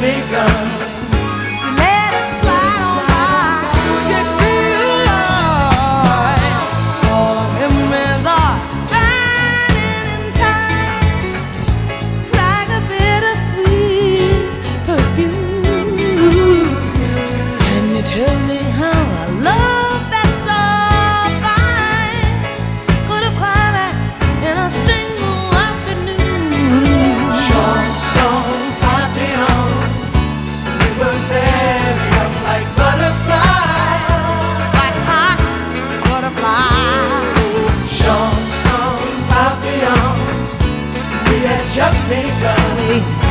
begun. You let it slide on by. You realize all the memories are burning in time, like a bittersweet perfume. Can you tell me how I love that so fine could have climaxed in a single afternoon? Chanson papillon, we were very young, like butterflies, Like hot butterflies. Chanson papillon, we had just begun.